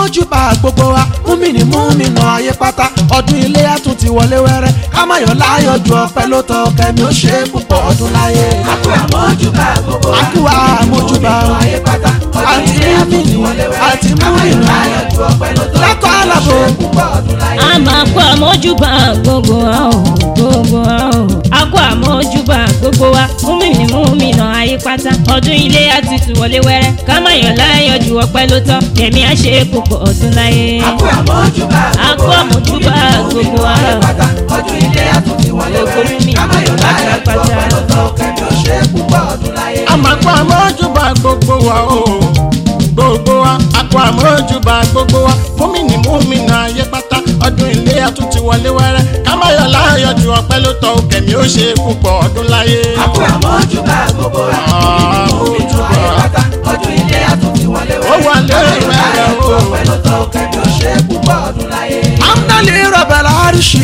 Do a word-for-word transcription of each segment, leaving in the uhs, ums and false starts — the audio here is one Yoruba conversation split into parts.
àmójúbà gbogbo wa múmìnì múmìnà ayé pátá ọdún iléyá tún ti wọlé wẹ́rẹ́ ká má yọ̀ láyọ̀ ju ọpẹ́ ló tọ́ kẹ́mi ó ṣe púpọ̀ ọdún láyé. àkú àmójúbà gbogbo wa àkú àmójúbà ayé pátá àti múmìnì àti múmìnà látọ̀ àlàbò. a máa kó àmójúbà gbogbo wa o gbogbo wa o a kó àmójúbà gbogbo wa múmìnì múmìnà ayé pátá ọdún iléyá tuntun wọlé wẹ́rẹ́ ká má yọ̀ láyọ̀ ju ọpẹ́ ló tọ́ kẹ́mi á ṣe púpọ̀ ọdún láyé. àkú àmójúbà àkú àmójúbà gbogbo wa ọdún iléyá tuntun wọlé wẹ́rẹ́ ká má yọ̀ láyọ̀ ju ọpẹ́ ló tọ́ kẹ́mi ó ṣe púpọ̀ ọdún láyé. a máa kó àmójúbà gbogbo wa o gbogbo wa a kó àmójúbà gbogbo wa múmìnì múmìnà ayé pátá ọdún iléyá tún ti wọlé wẹ́rẹ́ ká má yọ̀ láyọ̀ ju ọpẹ́ ló tọ́ kẹ́mi ó ṣe púpọ̀ ọdún láyé. àkú àmójúbà gbogbo wa múmìnì múmìnà ayé pátá ọdún iléyá tún ti wọlé wẹ́rẹ́ ká má yọ̀ láyọ̀ ju ọpẹ́ ló tọ́ kẹ́mi ó ṣe púpọ̀ ọdún láyé. amdali rọ̀bẹ̀lá àríṣì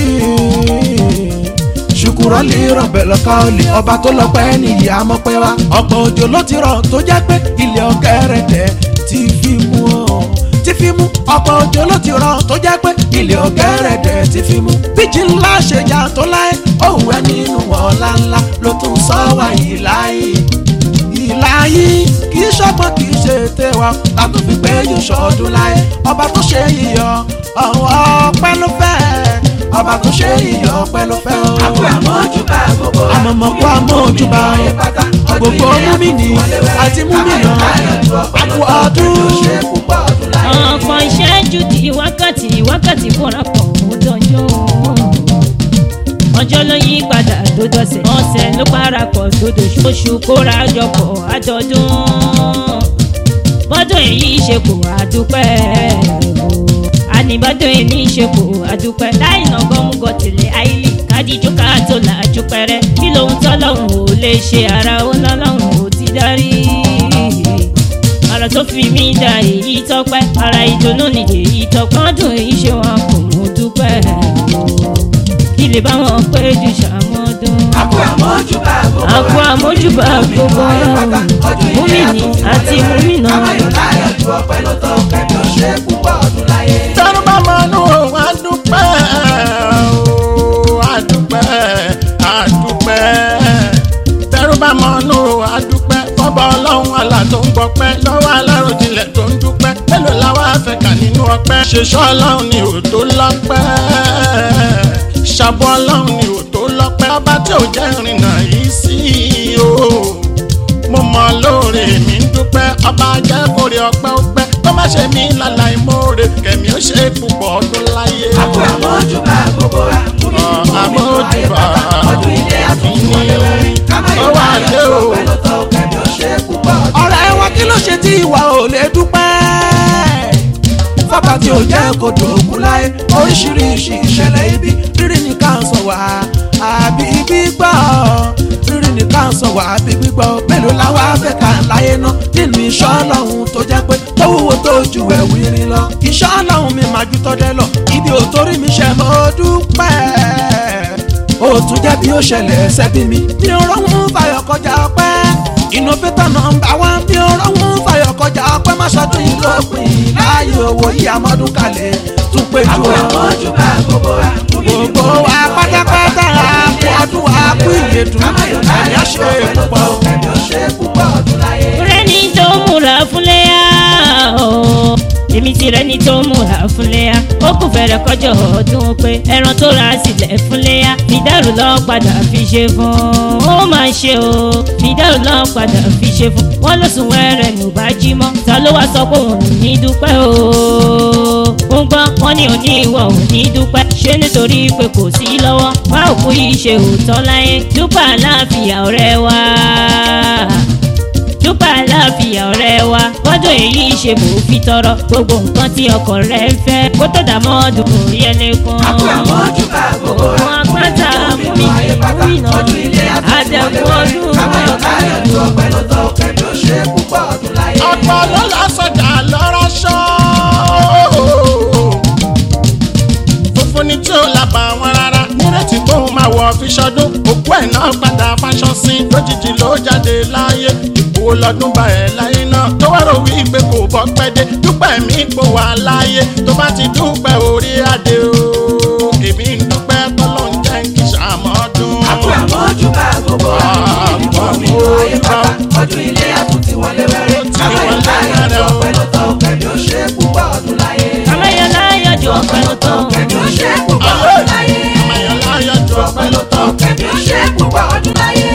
ṣùkúrọ̀ lè rọ̀bẹ̀lá káòlì ọba tó lọ pẹ́ nìyí amọ́pẹ́ wa ọ̀pọ̀ òjò ló ti rọ̀ tó jẹ́ pé ilé ọ̀gẹ̀rẹ̀dẹ̀ ti fi mú ọ́ ti fi mú ọ̀pọ̀ òjò ló ti rọ̀ tó jẹ́ pé ilé ọ̀gẹ̀rẹ̀dẹ̀ ti fi mú bíjì ńlá ṣe jà tó láyé òun ẹ̀ nínú ọ̀la ńlá ló tún sọ wá ìláyé ìláyé kì í ṣọgbọ́n kì í ṣe tẹwa látún fi pé yóò ṣọdún láyé ọba tó ṣe yíyọ ọ̀wọ́ ọpẹ́ ló fẹ́ ọba tó ṣe yíyọ ọpẹ́ ló fẹ́ o. àkú àmójúbà gbogbo wa àmọ̀mọ̀kú àmójúbà gbogbo múmìnì àti múmìnà àkú ọdún. ọ̀pọ̀ ìṣẹ́jú di wákàtí wákàtí fúnra pọ̀ ó dọjọ́ ọjọ́ ló yí padà tó dọ̀sẹ̀ ọ̀sẹ̀ ló parapọ̀ tó dòṣù oṣù kóra jọpọ̀ àjọ̀dún bọ́dún èyí ṣe kò àdúpẹ́ àníbọ́dún èyí ṣe kò àdúpẹ́ láìnà gọ́mùgọ́ tìlẹ̀ àìlì kádìjú káàtó làjú pẹ́rẹ́ kí lóhun tọ́lọ́hún ò lè ṣe ara ó lọ́lọ́hún ò ti darí ara tó fi mí da èyí tọ́pẹ́ ara ìdùnnú ni èyí tọ́pẹ́ ọdún èyí ṣe wọn kò mú dúpẹ́ kí lè bá wọn pé ju ṣàmọ́dún. àkú àmójúbà gbogbo wa àkú àmójúbà gbogbo wa múmìnì àti múmìnà. ká má yọ̀ láyọ̀ ju ọpẹ́ ló tọ́ kẹ́mi ó ṣe púpọ̀ ọdún láyé. tẹ́rù bá mọ inú wa dúpẹ́ o àdúpẹ́ àdúpẹ́ tẹ́rù bá mọ inú wa dúpẹ́ fọ́bà ọlọ́run àlà tó ń gbọpẹ́ lọ́wọ́ aláròjinlẹ̀ tó ń dúpẹ́ mélòó la wá fẹ́ kà nínú ọpẹ́ ṣèṣọ́ ọlọ́run ni ò tó lọ́pẹ́ ṣàbọ̀ ọlọ́run ni ò tó lọ́pẹ́ ọba tí ò jẹ́ ìrìnà yìí sí o mo mọ lóore mi ń dúpẹ́ ọba jẹ́ kórè ọpẹ́ ó pẹ́ tó má ṣe mí láláì mórè kẹ̀mí ó ṣe púpọ̀ ọdún láyé. àkú àmójúbà gbogbo wa àmójúbà ọdún iléyá tún ti wọlé wẹ́rẹ́ ká má yọ̀ láyọ̀ ju ọpẹ́ ló tọ́ kẹ́mi ó ṣe púpọ̀ ọdún. ọ̀rẹ́ wa kí ló ṣe tí ìwà ò lè dúpẹ́ fọ́pá tí ò jẹ́ kó dògún láyé oríṣiríṣi ìṣẹ̀lẹ̀ ibi rírì nìkan sọ wá àbí gbígbọ́ rírì nìkan sọ wá àbí gbígbọ́ mélòó la wá fẹ́ ká láyé ná nínú iṣẹ́ ọlọ́run tó jẹ́ pé tó wúwo tó ju ẹ̀wù irin lọ iṣẹ́ ọlọ́run mi máa ju tọ́jẹ́ lọ ibi ò torí mi ṣe mo dúpẹ́ ó tún jẹ́ bí ó ṣẹlẹ̀ ṣẹ́bí mi mi ò rọ́wọ́n fàyọ̀ kọjá ọpẹ́ innovator nọmba one bí ó rọ́wọ́n fàyọ̀ kọjá ọpẹ́ má ṣọdún yìí lópin láàyè owó yìí amọ́dún kalẹ̀ tún pé ju àkú àmójúbà gbogbo wa gbogbo wa pátápátá àpò ọdún wa kú ìyèdùn ká má yọ̀ láyọ̀ ẹ̀yà ju ṣe ọpẹ́ ló púpọ̀. tọ́ kẹ́mi ó ṣe púpọ̀ ọdún láyé. rẹ́ni tó múra fúnléyà o èmi ti rẹ́ni tó múra fúnléyà ó kù fẹ́rẹ̀ kọjọ ọdún pé ẹran tó ra sílẹ̀ fúnléyà fìdárò lọ́ọ́ padà fi ṣe fún ó máa ṣe o fìdárò lọ́ọ́ padà fi ṣe fún wọ́n ló sùn wẹ́rẹ̀ ní ò bá jí mọ́ ta ló wá sọ pé òun ò ní dúpẹ́ o ó ń gbọ́ wọ́n ní òní ìwọ ò ní dúpẹ́ ṣé nítorí pé kò sí lọ́wọ́ wá òkú yìí ṣe òótọ́ láyé dúpẹ́ àláfíà ọ̀rẹ́ wa dúpẹ́ àláfíà ọ̀rẹ́ wa bọ́dún èyí ṣe mò ń fi tọrọ gbogbo nǹkan tí ọkọ rẹ̀ ń fẹ́ kó tó dà mọ́ ọdún orí ẹlẹ́kùn. àkú àmójúbà gbogbo wa òun apáta múmi múmìnà àdẹ̀kùn ọdún. ká má yọ̀ láyọ̀ ju ọpẹ́ ló tọ́ kẹ́mi ó ṣe púpọ̀ ọdún láyé. ọ̀pọ̀ ló lásọjà lọ́rọ̀ ṣọ́ funfun ni tí ó lábà wọn rárá nírètí kóun máa wọ̀ fi ṣọdún òkú ẹ̀ náà padà fáṣọ sí lójijì ló jáde láyé ìkú lọ́dún bá ẹ̀ láyé náà kan tó wá rò wípé kò bọ́ pẹ́ dé dúpẹ́ mi kò wà láyé tó bá ti dúpẹ́ orí adé o èmi ń dúpẹ́ tọ́lọ́ ń jẹ́ kí sàmọ́dún. àpò àmọ́jú bá gbogbo àmọ́ mi lọ ayé pátá ọdún ilé àtúntì wọlé wẹ́rẹ́ kámáyọ̀ láyọ̀ jọ pẹ̀lú tó kẹ́mi ó ṣe púpọ̀ ọdún láyé. kámáyọ̀ láyọ̀ jọ pẹ̀lú tó kẹ́mi ó ṣe púpọ̀ ọdún láyé. kámáyọ̀ láyọ̀ jọ pẹ̀lú tó kẹ́mi ó ṣe púpọ̀ ọdún láyé.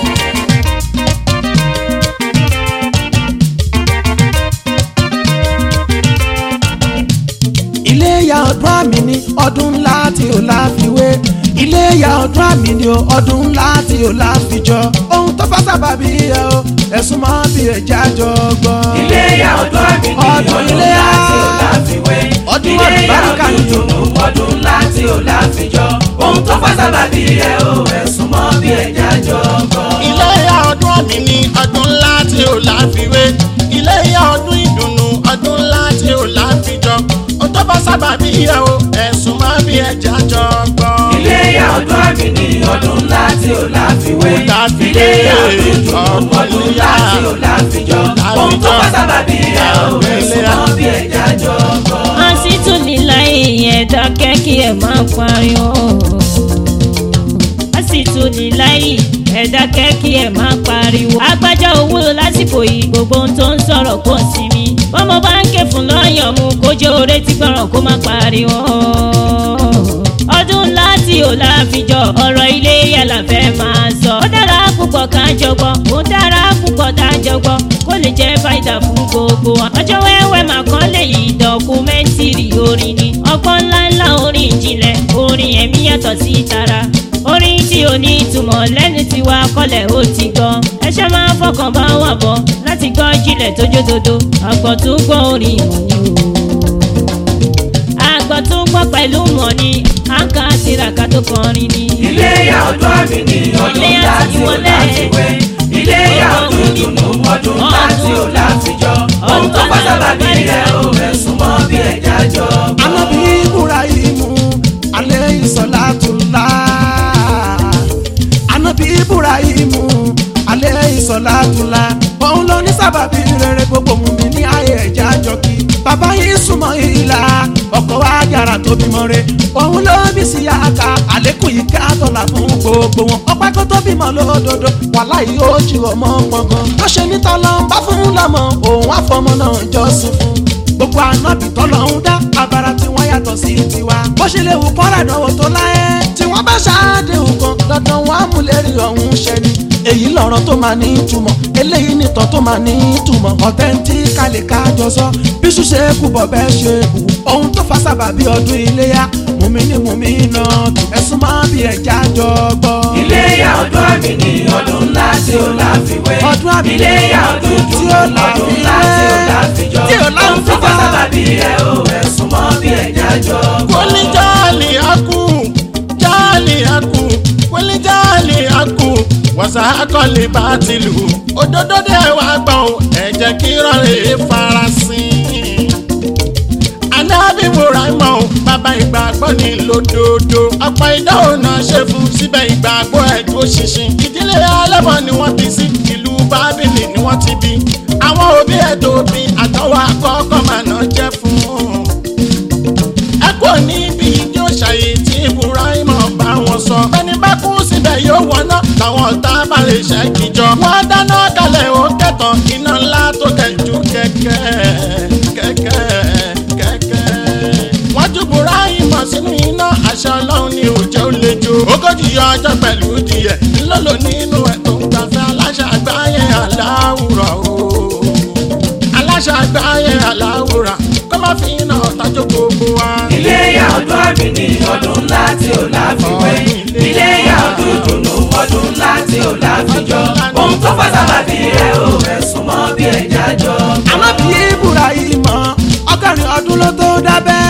iléyá ọdún àmì ni ọdún ńlá tí ò láfiwé iléyá ọdún àmì ni ọdún ńlá tí ò láfijọ ohun tó bá sábà bí ẹ o ẹ̀sùn máa bí ẹja jọ gbọ́. iléyá ọdún àmì ni ọdún ńlá tí ò láfiwé iléyá ọdún dùnú ọdún ńlá tí ò láfijọ ohun tó bá sábà bí ẹ o ẹ̀sùn máa bí ẹja jọ gbọ́. iléyá ọdún àmì ni ọdún ńlá tí ò láfiwé iléyá ọdún ìdùnnú ọdún ńlá tí ò láfijọ tó bá sábà bí ẹ o ẹ̀sùn máa bí ẹja jọ gbọ́. iléyá ọdún àmì ni ọdún ńlá tí ò láfiwé iléyá ọdún dùnú ọdún ńlá tí ò láfijọ ohun tó bá sábà bí ẹ o ẹ̀sùn máa bí ẹja jọ gbọ́. wọ́n sì tún nílá ìyẹn dákẹ́ kí ẹ máa pariwo wọ́n sì tún nílá ìyẹn dákẹ́ kí ẹ máa pariwo agbájá owó lásìkò yìí gbogbo ohun tó ń sọ̀rọ̀ kò sí mi wọ́n mo bá ń ké fún lọ́yọ̀ mu kó jẹ́ oore tí gbọ́ràn kó má pariwo. ọdún ńlá tí ò láfijọ́ ọ̀rọ̀ ilé yàrá fẹ́ máa sọ. ó dára púpọ̀ ká jọgbọ́ ó dára púpọ̀ tá a jọgbọ́ kó lè jẹ́ fàyídà fún gbogbo wa. ọjọ́ wẹ́wẹ́ màá kọ́ lè yí dọ́kúmẹ́ntìrì orin ni ọgbọ́n ńláńlá orin ìjìnlẹ̀ orin ẹ̀mí yàtọ̀ sí tara orin tí ò ní ìtumọ̀ lẹ́nu tí wàá kọ́lẹ̀ ó ti gan ẹ ṣe máa fọkàn bá wà bọ̀ láti gbọ́ jílẹ̀ tó jódodo àgbọ̀ tó gbọ́ orin ìmọ̀ ni o àgbọ̀ tó gbọ́ pẹ̀lú mọ̀ ni àǹkà tiraka tó kọrin ni. iléyá ọdún àmì ni ọdún ńlá tí ò láfiwé iléyá ọdún dùnú ọdún ńlá tí ò láfijọ́ ohun tó bá sábà bí ẹ o ẹ̀sùn mọ́ bí ẹja jọ gbọ́. Ànábì Ibrahimu alayhi salatullah Ànábì Ibrahimu alayhi salatullah òun ló ní sábàbí rere gbogbo mùmí ní ayé ẹja jọkí bàbá yìí súnmọ́ ìlà ọkọ wa yàrá tó bímọ re òun ló bí sí yàkà àlékún yìí ká tọ́lá fún gbogbo wọn ọpẹ́ kó tó bímọ lódodo wàláhì ó jí ọmọ gbọ̀ngàn ó ṣe ní tọ́lọ́ ń bá fún lọ́mọ òun àfọmọ náà jọ́sùn fún gbogbo ànábì tọ́lọ́ ń dá abara tí wọ́n yàtọ̀ sí tiwa bó ṣe lè wù kọ́ra ìdánwò tó láyé tí wọ́n bá ṣáàdéhùn kan dandan wọn á mú lérí ọ̀hún ṣẹ́ni èyí lọ̀rọ̀ tó máa ní ìtumọ̀ eléyìí nìtàn tó máa ní ìtumọ̀ authentically kájọ sọ bí ṣùṣe kú bọ̀ bẹ́ẹ̀ ṣe kú ohun tó fa sábàbí ọdún iléyá mùmí ní mùmí náà tù ẹ̀sùn máa bí ẹja jọ gbọ́. iléyá ọdún àmì ni ọdún ńlá tí ò láfiwé ọdún àmì iléyá ọdún dùnú ọdún ńlá tí ò láfijọ́ ohun tó fa sábàbí ẹ o ẹ̀sùn mọ́ bí ẹja jọ gbọ́. wọ́n jáàlì akú jáàlì akú wọ́n jáàlì akú wàsá akọ́lé bá ti lù òdodo dé wá gbọ́n ẹ jẹ́ kí rọrẹ́ farasin. Ànábì Ibrahima bàbá ìgbàgbọ́ ní lódodo ọ̀pọ̀ ìdánwò náà ṣe fún síbẹ̀ ìgbàgbọ́ ẹ̀ tó ṣinṣin. ìdílé alẹ́mọ̀ ni wọ́n bí sí ìlú Bábílì ni wọ́n ti bí àwọn òbí ẹ̀ tó bí àtọwọ́ àkọ́kọ́ máa ná jẹ́ fún un. ẹ kò ní ibi ìjọ ṣàyè tí Ibrahima bá wọn sọ ẹni bá kú síbẹ̀ yóò wọná làwọn ọ̀tá bá lè ṣe kíjọ. wọ́n dáná kalẹ̀ ó kẹtàn iná ńlá tó kẹjú kẹ̀kẹ́ kẹ̀kẹ́ kẹ̀kẹ́. wọ́n ju Ibrahima sínú iná àṣẹ Ọlọ́run ni òjò lè jó. ogójì ọjọ́ pẹ̀lú díẹ̀ ńlọ́lọ́ nínú ẹ̀ tó ń gbafẹ́ aláṣẹ àgbáyé aláwùrọ̀ o. aláṣẹ àgbáyé aláwùrọ̀ kó má fi iná ọ̀tájọ́ gbogbo wa. iléyá ọdún àmì ni ọdún ńlá tí ò láfiwé iléyá ọdún dùnú ọdún ńlá tí ò láfijọ́ ohun tó fà sábàbí ẹ o ẹ̀sùn mọ́ bí ẹja jọ. Ànábì Ibrahima ọgọ́rin ọdún ló tó dábẹ́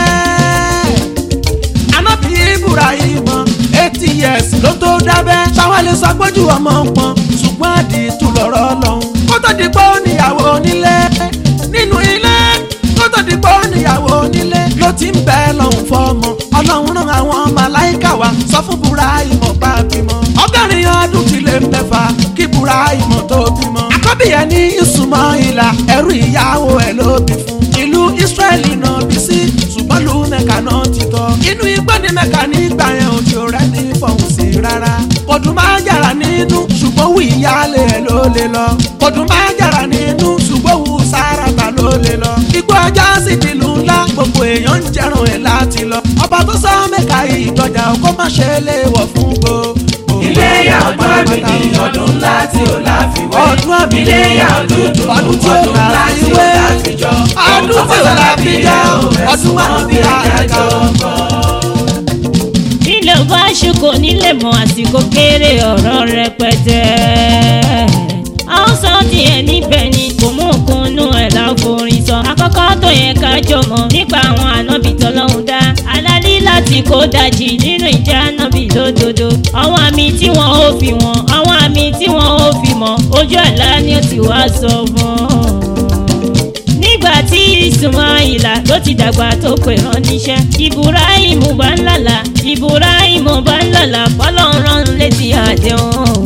Ànábì Ibrahima eighty years ló tó dábẹ́ táwọn lè sọ gbójú ọmọ pọn ṣùgbọ́n àdìtú lọ́rọ̀ lọ́hùn kó tó di pé ó níyàwó nílé nínú ilé kó tó di pé ó níyàwó nílé ló ti ń bẹ lọ́hùn fọ́mọ Ọlọ́run rán àwọn màláìkà wá sọ fún Ibrahima bá bímọ ọgọ́rin ọdún ti lé mẹ́fà kí Ibrahima tó bímọ àkọ́bí yẹn ní Ismail ìlà ẹrú ìyàwó ẹ̀ ló bí fún. ìlú Ísírẹ́lì náà bí sí ṣùgbọ́n lu Mẹ́kà náà ti tọ́. inú igbó ní Mẹ́kà nígbà yẹn ò tí ò rẹ́ ní fọ̀hún sí rárá. kọ̀dùn máa ń yàrá nínú ṣùgbọ́n wù ìyáálé ẹ̀ ló lè lọ. kọ̀dùn máa ń yàrá nínú ṣùgbọ́n wù Sáràfà ló lè lọ. igbó ajá sì di ìlú ńlá gbogbo èèyàn ń jẹran ẹ̀ láti lọ. ọba tó sọ Mẹ́kà ìdọ̀jà kó má ṣe lè wọ̀ fún gbogbo. Iléyá ọdún àmì ní ọdún ńlá tí ò láfiwé. ọdún àmì ní Iléyá ọdún dùn ọdún tí ò ọdún ńlá tí ò láfiwé. láfijọ́. ọdún tí ò láfijọ́ ọdún wà bí ẹ̀ka jọ. nílẹ̀ ò bá ṣe kò nílẹ̀ mọ àsìkò kéré ọ̀rọ̀ rẹpẹtẹ. àwọn sọ tiẹ̀ níbẹ̀ ni kò mú òkunú ẹ̀ láforin sọ. àkọ́kọ́ tó yẹ ká jọmọ nípa àwọn ànábì tọ́lọ́hun dá. alálí láti kó dajì nínú ìjà ànábì lódodo. àwọn àmì tí wọ́n ó fi wọ́n àwọn àmì tí wọ́n ó fi mọ̀ ojú àlá ni ó ti wá sọ fún un. nígbà tí Ismaila ló ti dàgbà tó pè rán níṣẹ́. Ibrahim bá ń lálà Ibrahim bá ń lálà fọlọ́run rán létí àdéhùn.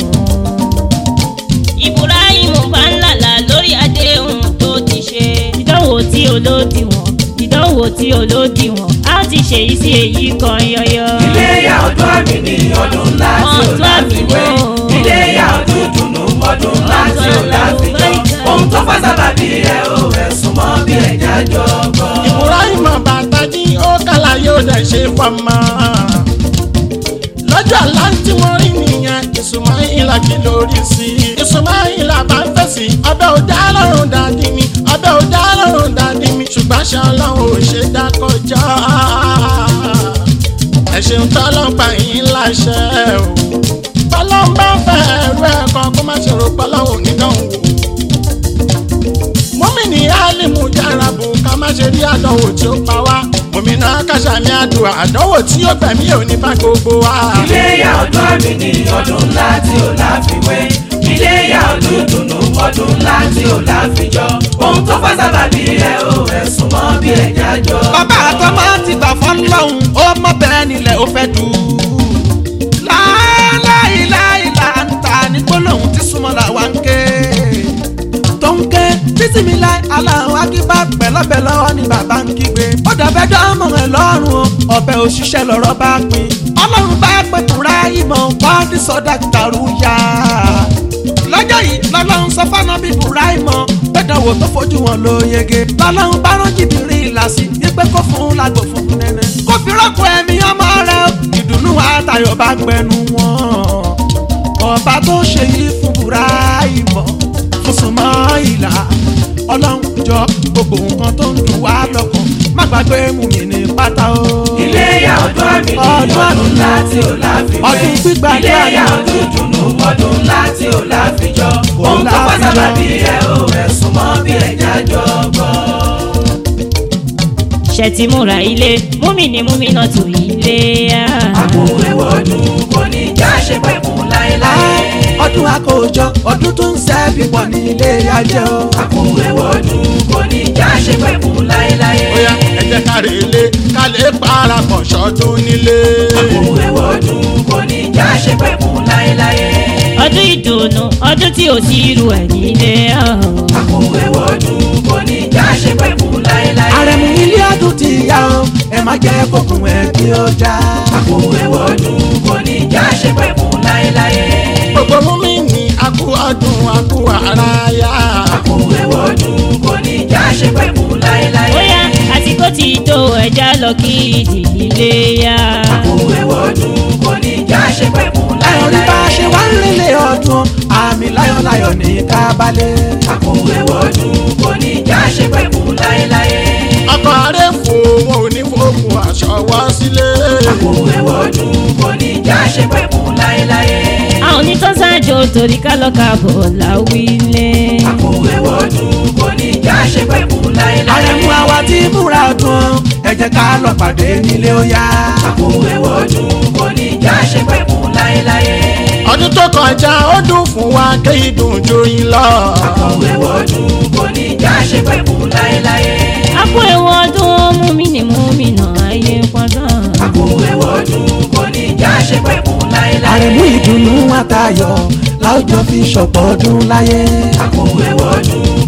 Ibrahim bá ń lálà lórí àdéhùn tó ti ṣe. ìdánwò tí olódiwọ̀n ìdánwò tí olódiwọ̀n á ti ṣe yìí sí èyí kan yọyọ. Iléyá ọdún àmì ní ọdún ńlá tí ò láfiwé. Iléyá ọdún dùnú ọdún ńlá tí ò láfijọ́. ohun tó fà sábàbí ẹ̀ ò ẹ̀sùn mọ́ bí ẹ̀já jọ̀gbọ́. Ibrahim bàtàjì ó kàlà yóò dẹ̀ ṣe fọmọ. lọ́jọ́ àlá tí wọ́n rí nìyẹn Ismaila kí lórí sí i. Ismaila bá ń fèsì ọbẹ̀ ò dá lọ́rùn dàdí mi ọbẹ̀ ò dá lọ́rùn dàdí mi ṣùgbọ́n ṣe ọlọ́run ò ṣe dá kọjá. ẹ̀sìn tọ́lọ́pàá yìí láṣẹ o. bọ́lọ́n bá fẹ́ ẹ̀rú ẹ̀kan kó má ṣe rò pọ́lọ́hùn nídánwò. mọ́mìnì álìmù jarabu ká má ṣe rí àdánwò tí ó pa wá. mọ́mìnà kàṣàmì àdùn àdánwò tí ó gbẹ̀mí ò ní bá gbogbo wa. Iléyá ọdún àmì ní ọdún ńlá tí ò láfiwé. Iléyá ọdún dùnú ọdún ńlá tí ò láfijọ́. ohun tó fà sábàbí ẹ̀ ò ẹ̀sùn mọ́ bí ẹ̀já jọ. bàbá àtọmọ ti gbà fọlọ́hún ó mọ bẹ́ẹ̀ nílẹ̀ ó fẹ́ dù ú. láìláìláìlà ń ta ní gbólóhùn tí súnmọ́ làwa ń ké. tó ń ké títí mi láì aláwọ̀ akíbá pẹ̀lọ́bẹ̀ lọ́wọ́ ni bàbá ń kígbe. ó dàbẹ́ dánmọ̀ ẹ̀ lọ́rùn o ọbẹ̀ òṣìṣẹ́ lọ́rọ̀ bá pin. ọlọ́run bá pẹ̀kúnra ìmọ̀ wádìí sọ́dà tàrú yá. lọ́jọ́ yìí lọ́lọ́run sọ fánábì Ibrahim gbẹ̀dọ̀wò tó fojú wọn ló yege. lọ́lọ́run bá rán jìbìrì ìlàsí wípé kó fún lágbo fún nẹ́nẹ́. kó fi rọ́pò ẹ̀mí ọmọ rẹ̀ ìdùnnú àtayọ̀ bá gbẹnu wọn. ọba tó ṣe yìí fún Ibrahim fún Ismaila ọlọ́run jọ gbogbo nǹkan tó ń dùn wá lọ́kàn má gbàgbé mùmínì pátá o. Iléyá ọdún àmì ní ọdún ńlá tí ò láfiwé. ọdún gbígbà Iléyá ọdún dùnú ọdún ńlá tí ò láfijọ́. ohun tó fà sábàbí ẹ̀ ò ẹ̀sùn mọ́ bí ẹ̀já jọ̀gbọ́. ṣètìmúra ilé múmìnì múmìnà tó ilé yá. àkùnrin wọ̀ọ́dún kò ní já ṣe pẹ́ fún láéláé. ọdún àkójọ ọdún tó ń sẹ́ẹ̀bì pọ̀ ní ilé ajé o. àkùnrin wọ̀ọ́dún kò ní já ṣe pẹ́ fún láéláé. bóyá ẹ jẹ́ ká rè lé ká lè parapọ̀ ṣọdún nílé. àkùnrin wọ̀ọ́dún kò ní já ṣe pẹ́ fún láéláé. ọdún ìdùnnú ọdún tí ò sí irú ẹ̀ nílé. àkùnrin wọ̀ọ́dún kò ní já ṣe pẹ́ fún láéláé. àrẹ̀mú ilé ọdún ti yá o ẹ má jẹ́ kókùn ẹ̀ kí ó já. àkùnrin wọ̀ọ́dún kò ní já ṣe pẹ́ fún láéláé. gbogbo múmi ní akú ọdún akú ara yá. àkùnrin wọ̀ọ́dún kò ní já ṣe pẹ́ fún láéláé. bóyá àsìkò tí tó ẹja lọ kí ìdílé yá. àkùnrin wọ̀ọ́dún kò ní já ṣe pẹ́ fún láyọ̀ rí bá a láéláé. ṣe wá ń lélẹ̀ ọdún àmì láyọ̀láyọ̀ ní kábàlẹ̀. àkùnrin wọ̀ọ́dún kò ní já ṣe pẹ́ fún láéláé. ọkọ̀ àárẹ̀ fò wọn ò ní fòkùn aṣọ wá sílé. àkùnrin wọ̀ọ́dún kò ní já ṣe pẹ́ fún láéláé. a ò ní tó ṣáájú torí ká lọ káàbọ̀ láwílé. àkùnrin wọ̀ọ́dún kò ní já ṣe pẹ́ fún láéláé. àrẹ̀mú àwa tí múra ọdún ẹ jẹ́ ká lọ pàdé nílé ó yá. àkùnrin wọ̀ọ́dún kò ní já ṣe pẹ́ fún láéláé. ọdún tó kọjá ó dùn fún wa kéyìí dùn joyin lọ. àkùnrin wọ̀ọ́dún kò ní já ṣe pẹ́ fún láéláé. àpò ẹ̀wọ̀n ọdún múmìnì múmìnà ayé pọ́ndán. àkùnrin wọ̀ọ́dún kò ní já ṣe pẹ́ fún láéláé. àrẹ̀mú ìdùnnú àtayọ̀ láwùjọ fi ṣọ̀pọ̀ ọdún láyé. àkùnrin wọ̀ọ́dún kò ní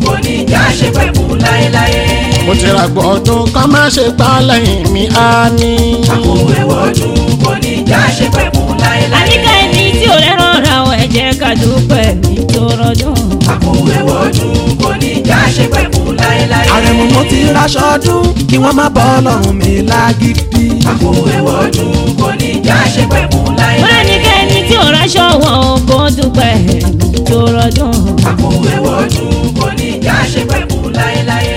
já ṣe pẹ́ fún láéláé. mo ti ra gbọ́dún kọ́ má ṣe gbá lẹ́yìn mi á ní. àpò ẹ̀wọ̀ ọdún kò ní já ṣe pẹ́ fún láéláé. àníkà ẹni tí ò rẹ́ràn ra ọ ẹ jẹ́ ká dúpẹ́ mi tó rọdún. àpò ẹ̀wọ̀ ọdún kò ní já ṣe pẹ́ fún láéláé. àrẹ̀mú mo ti raṣọ ọdún kí wọ́n má bọ́ ọlọ́run mi lágídí. àpò ẹ̀wọ̀ ọdún kò ní já ṣe pẹ́ fún láéláé. wọ́n àníkà ẹni tí ò ráṣọ wọn ò kó dúpẹ́ mi tó rọdún. àpò ẹ̀wọ̀ ọdún kò ní já ṣe pẹ́ fún láéláé.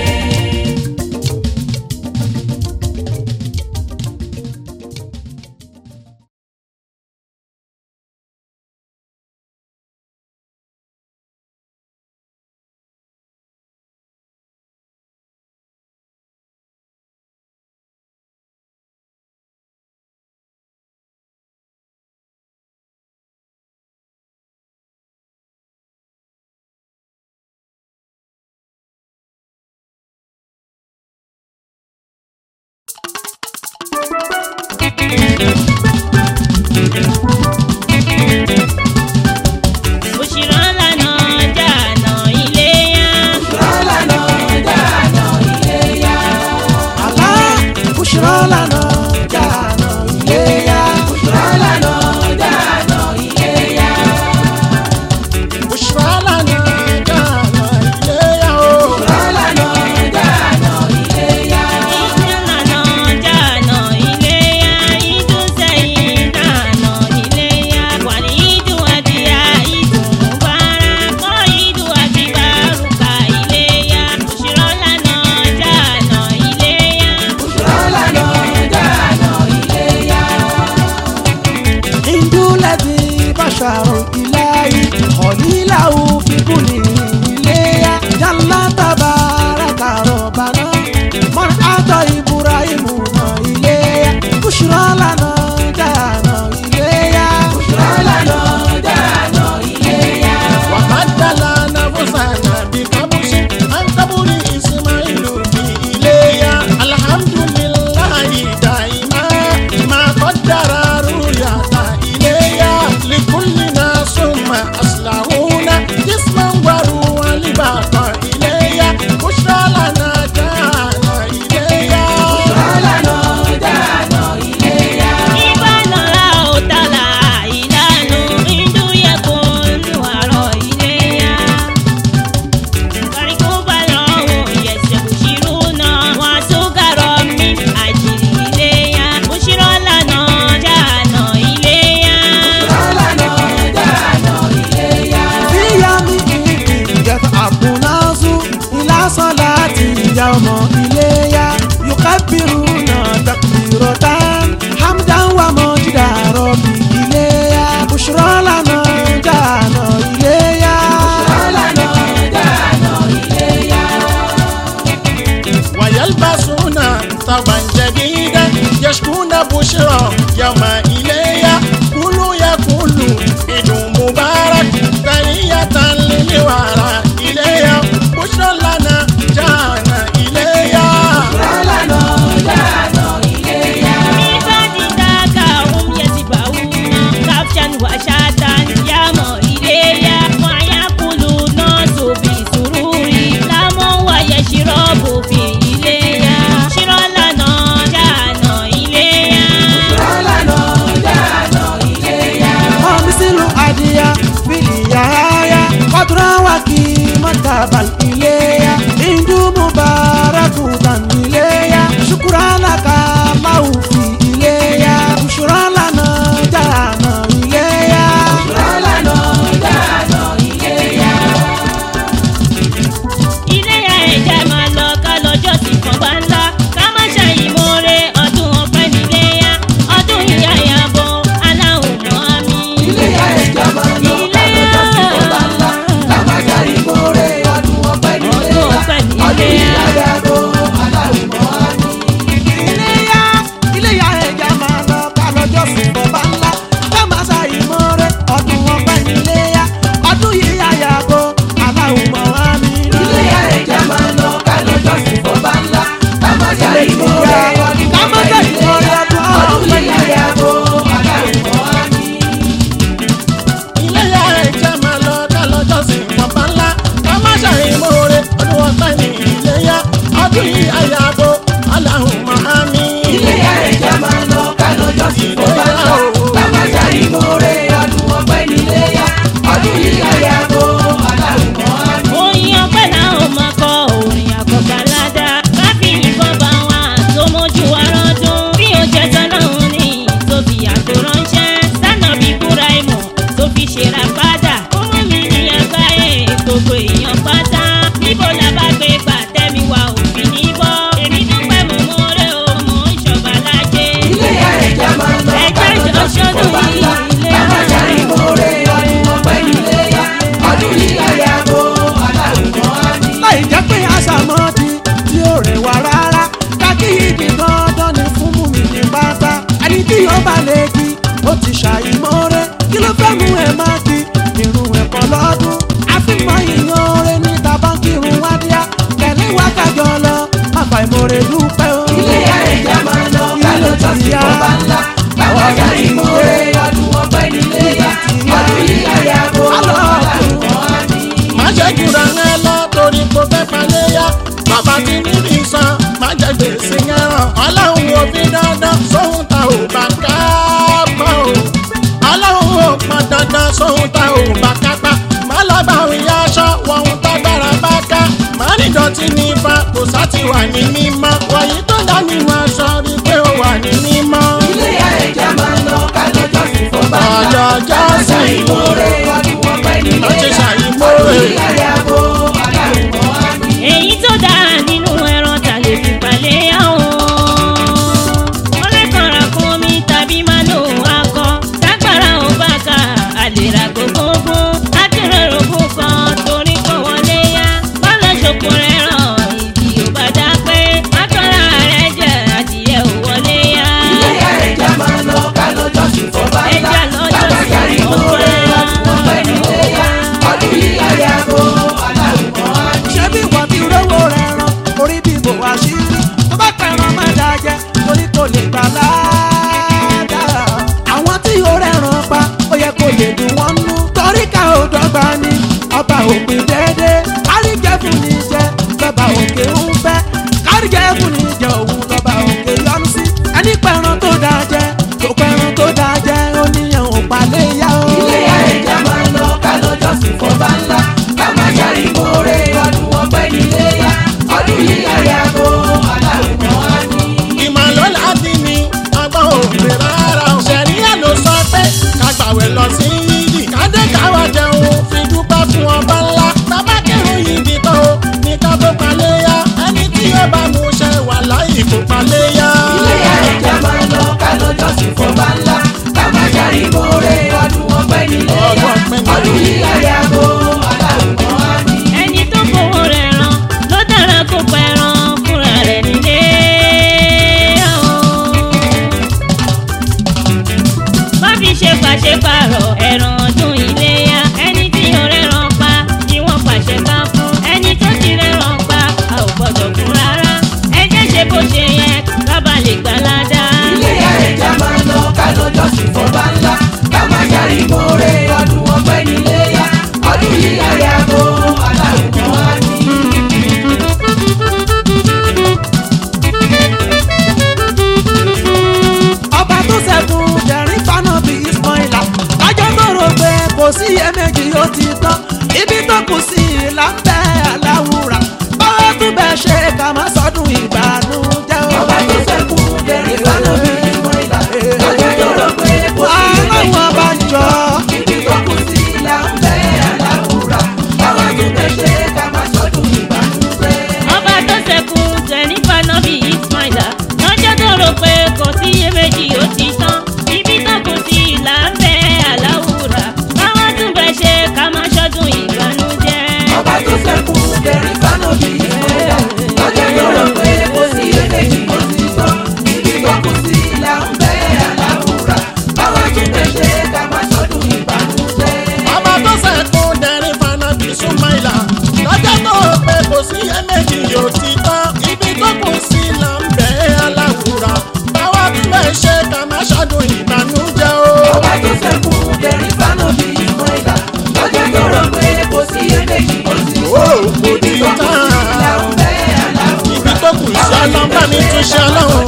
òṣìrán lànà jàǹdà iléyá. òṣìrán lànà jàǹdà iléyá. àlá òṣìrán lànà jàǹdà iléyá. òṣìrán lànà jàǹdà iléyá. òṣùwà lànà jàǹdà iléyá o. òṣìrán lànà jàǹdà iléyá. ìdún lànà jàǹdà iléyá. ìdún sẹ́yìn lànà iléyá. wà ní ìdún àdìyà ìdún mùbárà. kọ́ ìdún àdìbà rúkà iléyá. òṣìrán lànà jàǹdà iléyá. òṣìrán lànà jàǹdà iléyá. hindu lẹ́bi bàṣàrò ìlàyé ọ̀nìláwù fíkúnì iléyá. jàlá tabaraka rọ̀bàná mọ́n àtọ̀ ibrahimu náà iléyá. òṣìrán lànà jàǹdà iléyá. òṣìrán lànà jàǹdà iléyá. وبدل نفسنا بكبش عن كبر إسماعيل بإليا. الحمد لله دائما ما قدر رؤيا إليا. لكل ناس ما أصلحون جسما وروحا لبقى إليا. بشرى لنا كان إليا. òṣìrán lànà jàǹdà iléyá. ìbánara ò tàlà ìlànà ìdú yẹ kó lu àrọ̀ iléyá. kàríkó bá lọ́wọ́ ìyẹ̀sẹ̀ òṣìrú náà wọ́n sógàrọ̀ mi àjìrì iléyá. òṣìrọ̀ lànà jàǹdà iléyá. òṣìrán lànà jàǹdà iléyá. fíyàmì ìdí ìjẹta àbùnásù ìlàsàn láti ìyá ọmọ iléyá. yukabiru náà takbiro tán hamdan wa mọ́jídà rọ̀bì iléyá. òṣìrán lànà jàǹdà iléyá. òṣìrán lànà jàǹdà iléyá. ويلبسون ثوبا جديدا يشكون بشرى يوم إليا. كل يقول عيد مبارك تحية للورى إليا. بشرى لنا جانا إليا. òṣìrán lànà jàǹdà iléyá. ìbádìdáka òun yẹ ti bá wúna. caption wà ṣáàtàn yàmọ̀ iléyá. wọ́n á kúlù náà tóbi sùúrùrì. lámọ́ wáyé ṣírọ́bù fi iléyá. ṣírọ́ lànà jàǹdà iléyá. òṣìrán lànà jura ẹ lọ torí kò fẹ́ paléyà bàbá ti níbi san má jẹ gbèsè yẹn ràn ọlọ́run ò fi dandan sóhun ta ò bá ká pọ̀ o ọlọ́run ò pọn dandan sóhun ta ò bá ká pa má lọ bá òyìn aṣọ wọ̀hún tágbára bá ká má nídọ̀tí ní ifá kò sá ti wà ní mímọ́ wọ̀nyí tó dá nínú aṣọ rí pé ó wà ní mímọ́. ilé ya ẹja máa ń lọ ká lọ́jọ́ sí fún bá ńlá ọjọ́jọ́ sí ìmọ̀ọ́rẹ́ ọdún wọn pẹ́ nílé má ṣe ya ṣàyímọ́rẹ́. ọdún ìyá bó aláwọ̀ á ní. èyí tó dáa nínú ẹran ta lè fi palẹ̀ àwọn ọlẹ́kànra kún mi tàbí máa lò akọ tágbára ò bá ka àlèrà gbogbo akérèrò fún kan torí kò wọlé yá bọ́lá ṣòkò rẹ̀ ràn ìdí ò bá dá pé akọ́ra rẹ̀ jẹ́ adìyẹ ò wọlé yá. ilé ya ẹja máa ń lọ ká lọ́jọ́ sí fún bá ńlá ẹja lọ́jọ́ bàbá sí yàrá ìmọ̀ọ́rẹ́ ọdún wọn pẹ́ nílé ya ọdún ìyá bó aláwọ̀ á ní. ṣé bí wọ́n ti rówó rẹ̀ rán orí bí bò wá sí rí tó bá pẹ̀ràn má dájẹ́ torí kò lè gbà ládàá. àwọn tí ó rẹ̀ ràn pa ó yẹ kó lè dùn wọ́n nú torí ká ò dọ́gba ni ọba òpin déédéé káríjẹ́ fún ni jẹ́ lọ́ba òkè ń fẹ́ káríjẹ́ fún ni jẹ́ òun lọ́ba òkè yọ́nú sí ẹni pẹ̀ràn tó dájẹ́ tó pẹ̀ràn tó dájẹ́ ó níyàn ò palẹ̀ yá o. ilé ya ẹja máa ń lọ ká lọ́jọ́ sí fún bá ńlá ká má yàrá ìmọ̀ọ́rẹ́ ọdún wọn pẹ́ nílé ya ọdún ìyá bó aláwọ̀ á ní. ìmọ̀ ló láti ní ọgbọ́n òfin rárá o. ṣẹ̀ríyà ló sọ pé ká gbàwẹ̀ lọ sí yídì kádé káwa jẹun fi dúpẹ́ fún ọba ńlá bàbá kírun yídì tán o ní ká tó paléyà ẹni tí yóò bá mú ṣe wà láyé kó paléyà. ilé ya ẹja máa ń lọ ká lọ́jọ́ sí fún bá ńlá ká má yàrá ìmọ̀ọ́rẹ́ ọdún wọn pẹ́ nílé ya ọdún ìyá bó aláwọ̀ á ní. ẹni tó fowó rẹ̀ ràn ló dára kó pẹ̀ràn fúnra rẹ̀ nílé. má fi ṣe pàṣípààrọ̀ ẹran ọdún iléyá ẹni tí ọ̀rẹ́ ràn pa ni wọ́n pàṣẹ bá fún ẹni tó ti rẹ̀ràn pa a ò gbọ́dọ̀ fún rárá ẹ jẹ́ ṣe bó ṣe yẹ kábà lè gbà ládàá. ilé ya ẹja máa ń lọ ká lọ́jọ́ sí fún bá ńlá ká má yàrá ìmọ̀ọ́rẹ́ ọdún wọn pẹ́ nílé ya ọdún ìyá bó aláwọ̀ á ní. ọba tó ṣẹ́gun dẹ̀rín fana bí ismaila lájọ́ tó rò pé kò sí iyèméjì ó ti tán ibi tó kù sí lábẹ́ aláwùrà báwo tún bẹ́ẹ̀ ṣe ká má sọdún ìbànújẹ́ o. ọba tó ṣẹ́kù bẹ̀rẹ̀ ìbáná bí ìmọ̀ọ́lá lọ́jọ́ tó rò pé kò sí àwọn ọba jọ ibi tó kù sí là ń bẹ aláwùrà báwa tún bẹ ṣe ká má sọdún ìbànújẹ́. ọba tó ṣẹkùn jẹ̀nífà nọ́bì ismaila lọ́jọ́ tó rò pé kò sí iyèméjì ó ti tán ibi tó kù sí là ń bẹ aláwùrà káwọn tún bẹ ṣe ká má ṣọdún ìbànújẹ́. ọba tó ṣẹ́kù bẹ̀rẹ̀ ìbáná bí ìmọ̀ọ́lá lọ́jọ́ tó rò pé kò sí iyèméjì ó ti tán ibi tó kù sí là ń bẹ aláwùrà báwa tún bẹ ṣe ká má sọdún ìbànújẹ́. ọba tó ṣẹ́kù dẹ̀rín fana bí sumaila lọ́jọ́ tó rò pé kò sí iyèméjì yóò ti tán ibi tó kù sí là ń bẹ̀ aláwùrà báwa tún bẹ̀ ṣe ká má ṣàdùn ìbànújẹ́ o. ọba tó ṣẹ́kù bẹ̀rẹ̀ ìbáná bí ìmọ̀ọ́lá lọ́jọ́ tó rò pé kò sí iyèméjì ó ti ó tán kò ibi tí tó kù sí là ń tán bẹ aláwùrà ibi tó kù sí ọlọ́mbà mi tún ṣe ọlọ́run.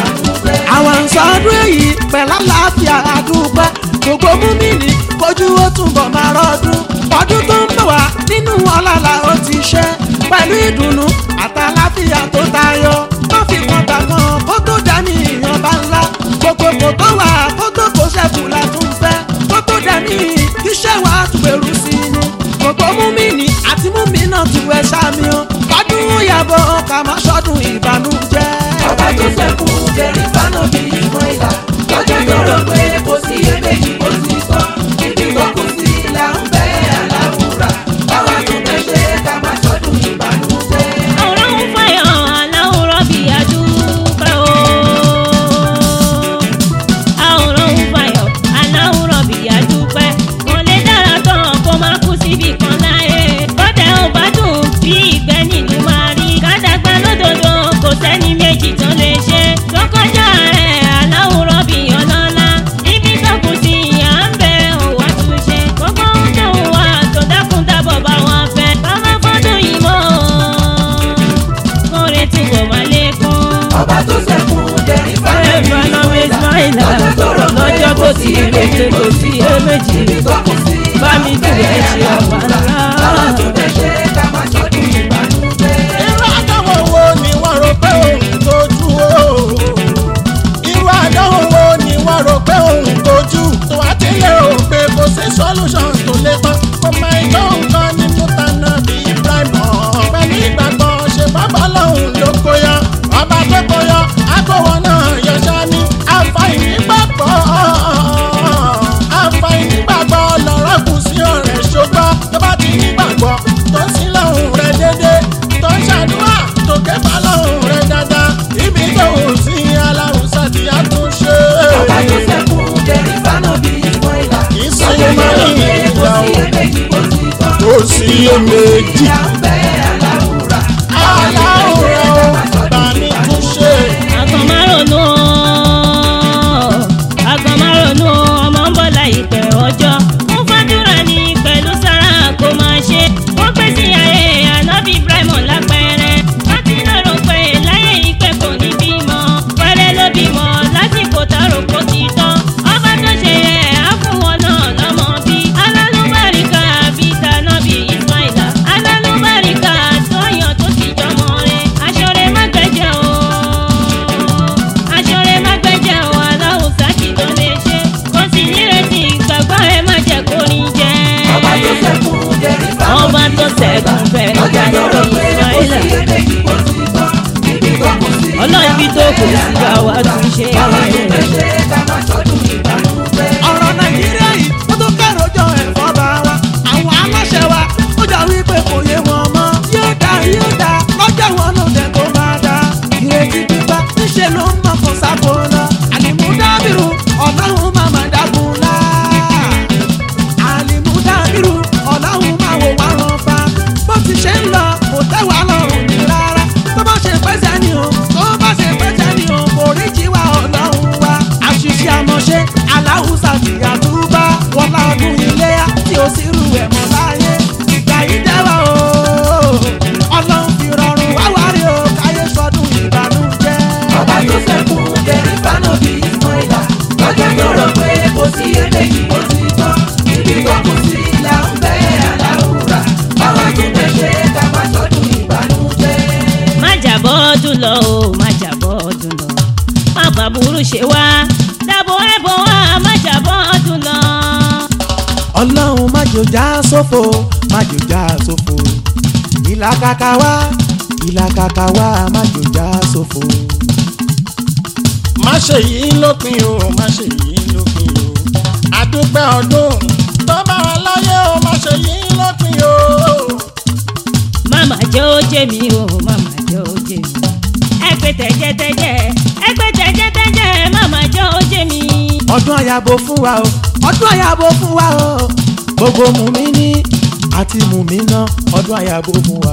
àwọn ìsọdún èyí pẹ̀lú àlàáfíà àdúgbò gbogbo múmìnì kojú ó túnbọ̀ máa rọ́dún ọdún tó ń bọ̀ wá nínú ọlọ́lá ó ti ṣe pẹ̀lú ìdùnnú àtàlàáfíà tó tayọ má fi kan gbà kan kó tó dání ìyànbá ńlá gbogbo kò tó wà kó tó kó ṣẹ́kù la tún fẹ́ kó tó dání iṣẹ́ wa tún gbèrú sí i ni gbogbo múmìnì àti múmìnà tún wẹ̀ sámi o ọdún yàbọ̀ ká má ṣọdún ìbànújẹ́. ọba tó ṣẹ́kù bẹ̀rẹ̀ ìbáná bí ìmọ̀ọ́lá lọ́jọ́ tó rò pé kò sí iyèméjì ó ti tán ibi tó kù sí là ń bẹ aláwùrà báwa tún bẹ ṣe ká má sọdún ìbànújẹ́. ọ̀rọ̀ ń fàyàn ọba tó sẹ́kùn dẹ̀rín Fánábì Ismaila lọ́jọ́ tó ti èméjì kò sí èméjì bá mi dùn ẹ̀ ṣe àwàlá. àwọn tó dẹ̀ ṣe ká máa tọ́jú ìbànújẹ́. irú àdánwò wo ni wọ́n rò pé òun tójú o irú àdánwò wo ni wọ́n rò pé òun tójú tó wá ti lérò pé kò sí solution tó lè tán kò máa ń tó nǹkan nínú tànà bí Ibrahim pẹ̀lú ìgbàgbọ́ ṣe bàbá lọ́hùn ló kó yọ ọba tó kó yọ àkọwọ́ náà yọṣá ní àǹfààní gbàgbọ́ àǹfààní gbàgbọ́ lọ́rọ̀ kù sí ọ̀rẹ́ ṣùgbọ́n tó bá ti ní gbàgbọ́ tó sí lọ́hùn rẹ̀ dédé tó ń ṣàdúrà tó kẹfà lọ́hùn rẹ̀ dáadáa ibi tó hù sí aláwùsá tí a tún ṣe. ọba tó sẹ́kùn dẹ̀rín Fánábì Ismaila kì í sí máa ń yíyá o kò sí iyèméjì aláwùrà aláwùrà o bá mi tún ṣe. àgbọ̀n márùn-ún àgbọ̀n márùn-ún ọmọ ń bọ̀ láìpẹ́ ọjọ́ fún fàdúrà ní pẹ̀lú sára kò máa ṣe wọ́n pè sí ayé ànábì Ibrahim lápẹẹrẹ láti lọ́rọ̀ pé láyé ìpẹ́ kò ní bímọ pẹ́rẹ́ ló bímọ lásìkò tárò kò ti tán ọba tó ṣe yẹ á fún wọn náà lọ́mọ bí alálùbáríkà bíi tànábì Ismaila alálùbáríkà sọ́yàn tó ti jọmọ rẹ̀ aṣọ́rẹ́ má gbẹ́jẹ́ o aṣọ́rẹ́ má gbẹ́jẹ́ o aláwùsá kì tó lè ṣe kò sì nírètí ìgbàgbọ́ ẹ má jẹ́ kó rí jẹ́. ọba tó sẹ́kùn dẹ̀rín Fánábì ọba tó sẹ́kùn fẹ́ẹ́ lọ́jọ́ tó rò pé kò Ismaila sí èméjì kò sí tán ibi tó kù sí. ọlọ́run bí tó kù sí ká wá tún ṣe àwọn tó é. dẹ̀ ṣe ká máa tọ́jú ìbànújẹ́. ọ̀rọ̀ nàìjíríà yìí ó tó kẹ́rọ jọ ẹ̀fọ́ bá wa àwọn aláṣẹ wa ó jà wípé kò yé wọn mọ́ yóò dá yóò dá lọ́jọ́ wọn ló dẹ̀ tó máa dá ìrètí pípa níṣẹ́ ló ń mọ̀kàn sáko lọ àlìmúdábìrù ọlọ́run máa máa dákun lá àlìmúdábìrù ọlọ́run máa wò wá rán fa bó ti ṣe ń lọ kò tẹ́ wá lọ́rùn ní rárá tó bá ṣe pẹ́sẹ́ ni o tó bá ṣe pẹ́sẹ́ ni o kò rí jí wa ọlọ́run wa àṣìṣe àmọ̀ṣe aláwùsá ti àtúbà wọn lọ́dún iléyà tí ó sì rú ẹ̀ mọ́ láyé ìgbà yìí dẹ́wà o ọlọ́run fi rọrùn wá wárí o káyé sọdún ìbànújẹ́. ọba tó sẹ́kùn dẹ̀rín Fánábì Ismaila lọ́jọ́ tó rò pé kò sí èméjì kò sí tán ibi tó kù sí là ń bẹ́ aláwùrà àwọn tó dẹ̀ ṣe ká máa tọ́jú ìbànújẹ́. má jàbọ́ ọdún lọ o má jàbọ́ ọdún lọ má bàbúrú ṣe wá dàbọ̀ ẹ̀bọ̀ wá má jàbọ́ ọdún lọ. ọlọ́run má jòjá sófo má jòjá sófo ìlàkàkà wá ìlàkàkà wá má jòjá sófo. má ṣe yìí lópin o má ṣe yìí lópin o àdúpẹ́ ọdún tó bá wà láyé o má ṣe yìí lópin o. Mama jẹ́ ó jẹ́ mi o mama jẹ́ ó jẹ́ mi ẹgbẹ́ tẹ̀jẹ̀tẹ̀jẹ̀ ẹgbẹ́ tẹ̀jẹ̀tẹ̀jẹ̀ mama jẹ́ ó jẹ́ mi. ọdún àyàbò fún wa o ọdún àyàbò fún wa o gbogbo mùmíní àti mùmínà ọdún àyàbò fún wa.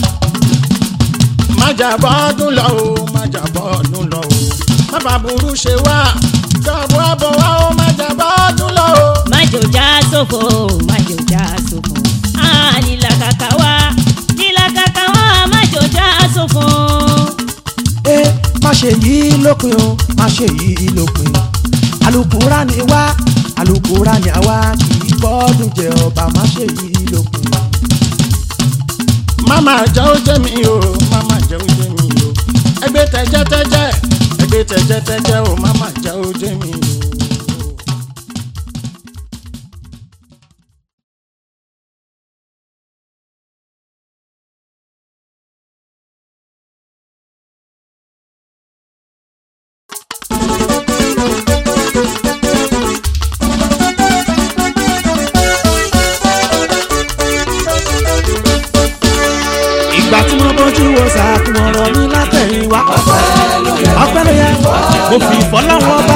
má jàbọ́ ọdún lọ o má jàbọ́ ọdún lọ o má bàbúrú ṣe wá jọ̀bọ́ àbọ̀ wá o má jàbọ́ ọdún lọ o. má jòjá sófo má jòjá sófo ah nílàkàkà wá nílàkàkà wá má jòjá sófo. ẹ má ṣe yìí lópin o má ṣe yìí lópin alukura ni wá alukura ni àwa kì í bọ́dún jẹ ọba má ṣe yìí lópin. máma jẹ́ ó jẹ́ mi o máma jẹ́ ó jẹ́ mi o ẹgbẹ́ tẹ̀jẹ̀tẹ̀jẹ̀ ẹgbẹ́ tẹ̀jẹ̀tẹ̀jẹ̀ o máma jẹ́ ó jẹ́ mi o. ìgbà tí mo bójú wo sàkún ọ̀rọ̀ mi látẹ̀yìn wá ọpẹ́ ló yẹ mo fi ìfọlọ́wọ́ bá.